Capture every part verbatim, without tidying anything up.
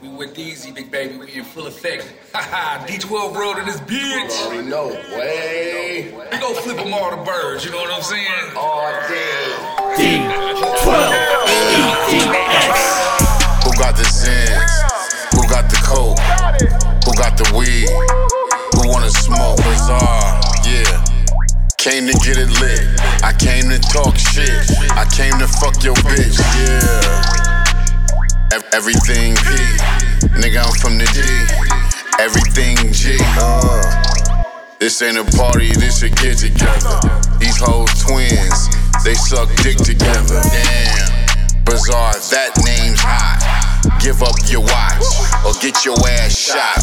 We with Easy, big baby. We in full effect. Haha, D twelve world in this bitch. You already know, way. We gon' flip them all the birds, you know what I'm saying? All day. D twelve E D X. Who got the Zins? Who got the coke? Who got the weed? Who wanna smoke? Bizarre, yeah. Came to get it lit. I came to talk shit. I came to fuck your bitch, yeah. Everything P, nigga, I'm from the D. Everything G. Uh, this ain't a party, this a get together. These hoes twins, they suck dick together. Damn, Bizarre, that name's hot. Give up your watch or get your ass shot.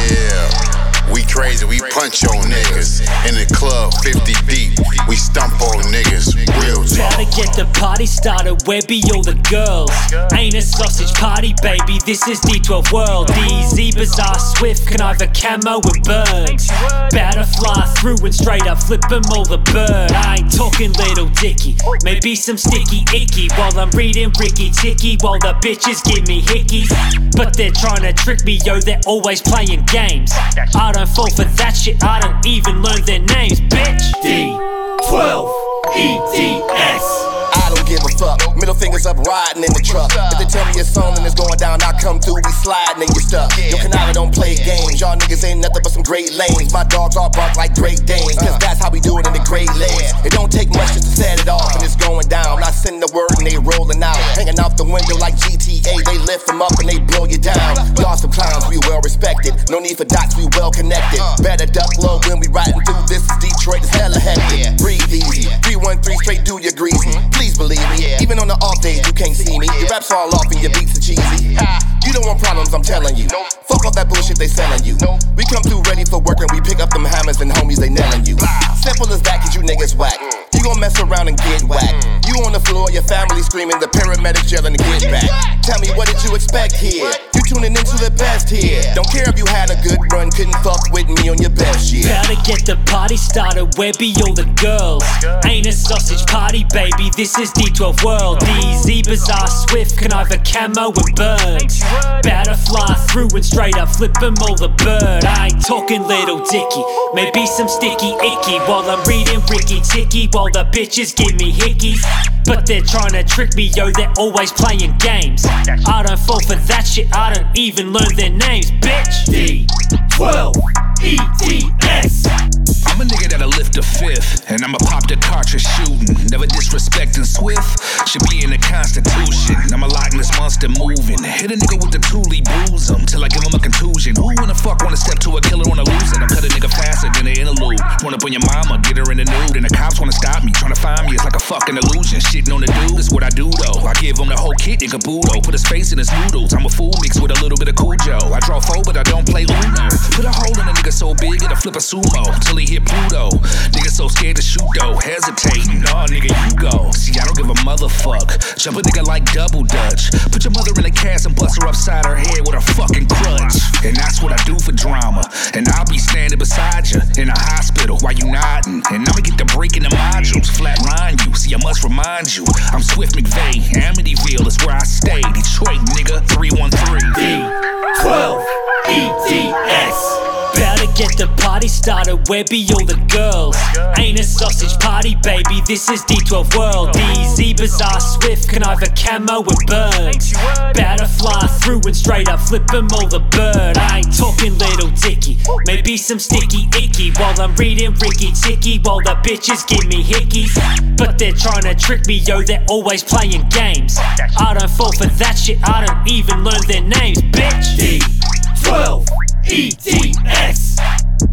Yeah. We crazy, we punch on niggas. In the club, fifty deep, we stump on niggas. Real talk. Gotta get the party started, where be all the girls? Ain't a sausage party, baby, this is D twelve world. D Z, Bizarre, Swift, conniver, camo and birds. Bout to fly through and straight up flip 'em all the bird. I ain't talking little dicky, maybe some sticky icky. While I'm reading Ricky Ticky, while the bitches give me hickeys. But they're trying to trick me, yo, they're always playing games. I don't fall for that shit, I don't even learn their names, bitch. D twelve E D X. I don't give a fuck. Middle fingers up, riding in the truck. If they tell me it's on and it's going down, I come through, we sliding in your stuff. Yo, Canara don't play games. Y'all niggas ain't nothing but some great lanes. My dogs all bark like Great Danes, cause that's how we do it in the Great Lakes. It don't take much just to set it off and it's going down. I send the word and they rolling out. Hanging out the window like G T A, they lift them up and they blow you down. Y'all some clowns, we well respected. No need for dots, we well connected. Better duck low when we riding through this is Detroit, it's hella hectic. Breathe easy, three one three straight do your greasy. Please believe me, even on the off days you can't see me. Your raps all off and your beats are cheesy. You don't want problems, I'm telling you. Fuck off that bullshit they selling you. We come through ready for work and we pick up them hammers and homies they nailing you. Simple as that, cause you niggas whack. You gon' mess around and get whacked. You on the floor, your family screaming, the paramedics yelling to get back. Tell me, what did you expect here? You tuning into the best here. Don't care if you had a good run, couldn't fuck with me on your best year. Gotta get the party started, where be all the girls? Ain't a sausage party, baby, this is D twelve world. D Z, Bizarre, Swift, conniver, camo and birds. Bout to fly through and straight up flip 'em all the bird. I ain't talking little dicky, maybe some sticky icky. While I'm reading Ricky Ticky, while the bitches give me hickeys. But they're trying to trick me, yo, they're always playing games. I don't fall for that shit, I don't even learn their names, bitch. D twelve E D X. I'm a nigga that'll lift a fifth, and I'ma pop the cartridge shooting. Never disrespecting Swift, should be in the Constitution. I'ma lock this monster moving. Hit a nigga with the toolie, bruise him till I give him a contusion. Who in the fuck wanna step to a killer on a loser? I'll cut a nigga faster than an interlude. Run up on your mama, get her in the nude, and the cops wanna stop me, tryna find me. It's like a fucking illusion. Shitting on the dude is what I do though. I give him the whole kit in caboodle. Put his face in his noodles. I'm a fool mixed with a little bit of Cujo. I draw four, but I don't play Uno. Put a hole in a nigga so big it'll flip a sumo till he hit Pluto. Nigga so scared to shoot though, hesitating. Nah, nigga, you go. See, I don't give a motherfuck. Jump a nigga like double dutch. Put your mother in a cast and bust her upside her head with a fucking crutch. And that's what I do for drama. And I'll be standing beside you in a hospital while you nodding. And I'ma get the break in the modules, flatline you. See, I must remind you, I'm Swift McVeigh. Amityville is where I stay. Detroit, nigga, three one three. D twelve E D X. Better get the party started, where be all the girls? Ain't a sausage party, baby, this is D twelve world. D Z, Bizarre, Swift, conniver, camo and birds. Bout to fly through and straight up flip 'em all the bird. I ain't talking little dicky, maybe some sticky icky. While I'm reading Ricky Ticky, while the bitches give me hickeys. But they're trying to trick me, yo, they're always playing games. I don't fall for that shit, I don't even learn their names, bitch. D twelve E D X.